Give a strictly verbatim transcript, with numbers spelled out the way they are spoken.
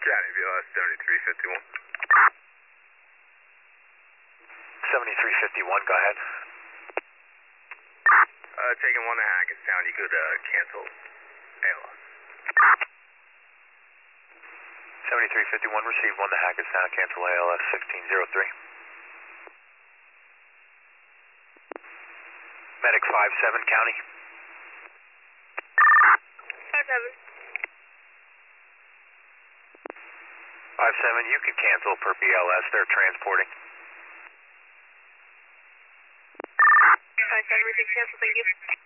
Johnny, B L S seventy-three fifty-one. seventy-three fifty-one, go ahead. Uh, taking one to Hackettstown, you could, uh, cancel A L S. seventy-three fifty-one, received one to Hackettstown, cancel A L S sixteen oh three. Medic five seven, county. five seven. five seven, you can cancel per B L S, they're transporting. five seven, received, cancel, thank you.